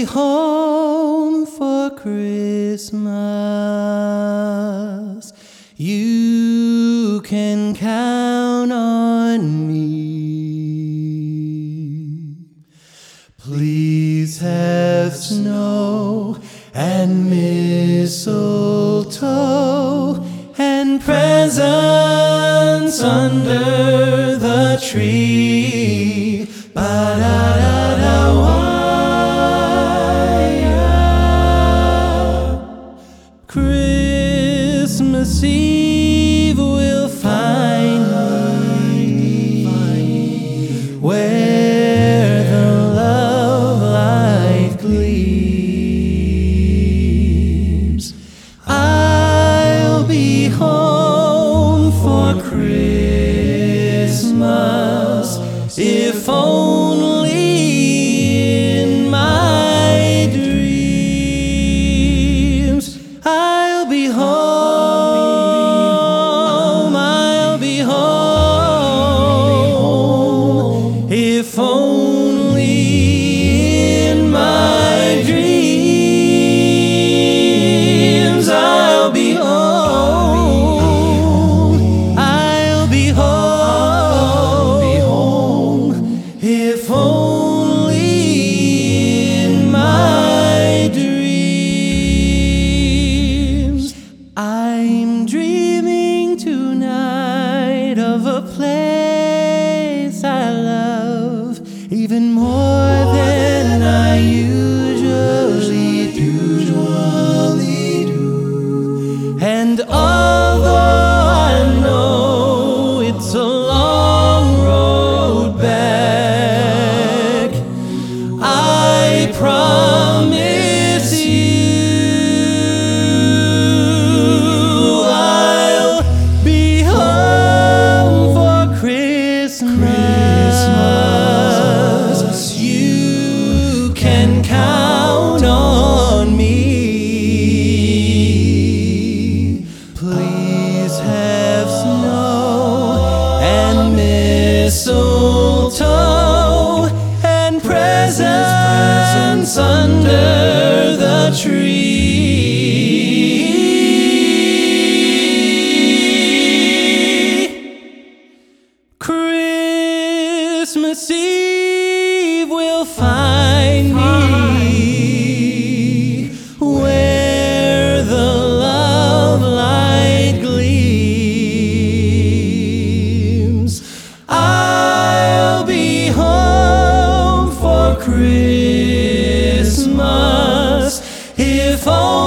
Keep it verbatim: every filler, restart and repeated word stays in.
be home for Christmas. You can count on me. Please have snow and mistletoe and presents under the tree. Ba-da-da-da-wah. Christmas Eve will find me where the love light gleams. I'll be home for Christmas, if only in my dreams. I'll be home, I'll be home, if only in my dreams. I'll be home, I'll be home, if only in my dreams. I'm dreaming tonight of a place I love even more than I usually do. And although I know it's a long road back, I promise you I'll be home for Christmas. You can count on me. Please have snow and mistletoe and presents under the tree. Christmas Eve will find me where the love light gleams. I'll be home for Christmas, if only